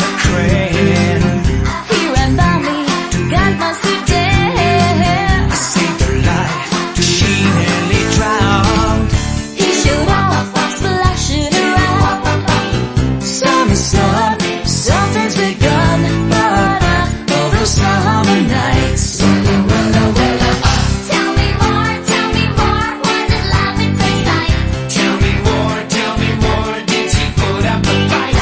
a crane. He ran by me, got my suit down. I saved her life, she nearly drowned. He showed off, splashing around. Summer sun, Something's begun, but all those summer nights. Tell me more, was it love at first sight? tell me more, did she put up a fight?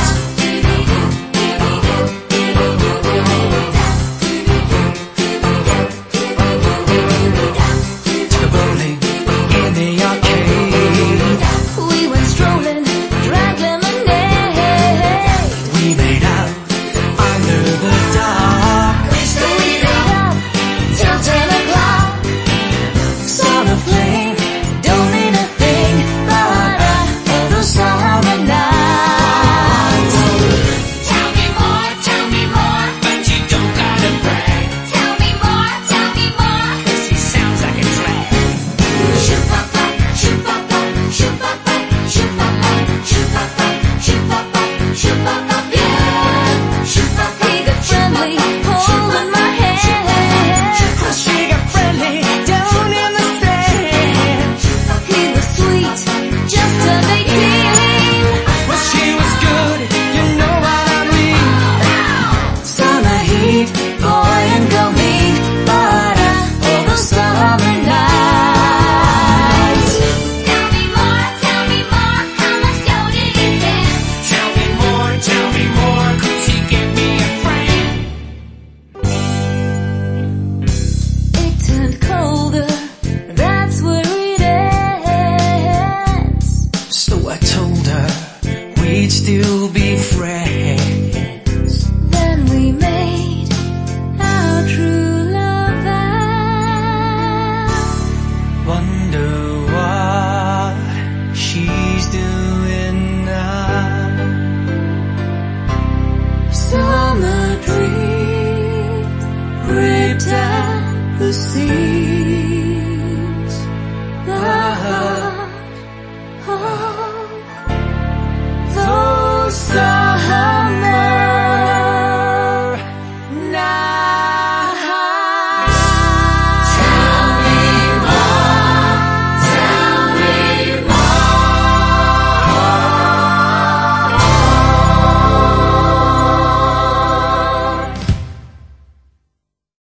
To the bowling in the arcade, We went strolling, drank lemonade. we made out under the dark. We stayed up till 10 o'clock. Summer flame, Don't mean a thing, but all those summer nights. Tell me more, but you don't gotta brag, tell me more, 'cause he sounds like a drag. shoop-a-pa, shoop-a-pa, shoop-a-pa, shoop-a-pa, shoop-a-pa, shoop-a-pa, shoop-a-pa, yeah. Shoop-a-pa, He got friendly, holding my hand. She got friendly down in the sand. He was sweet, just turned 18. Well, she was good, you know what I mean. Summer heat, Boy and girl meet, but all those summer nights. tell me more, how much dough did he spend? tell me more, could she give me a friend? It turned colder, that's where it ends. So I told her we'd still be friends. Then we made our true love vow. Wonder what she's doing now. Summer dreams ripped out the sea.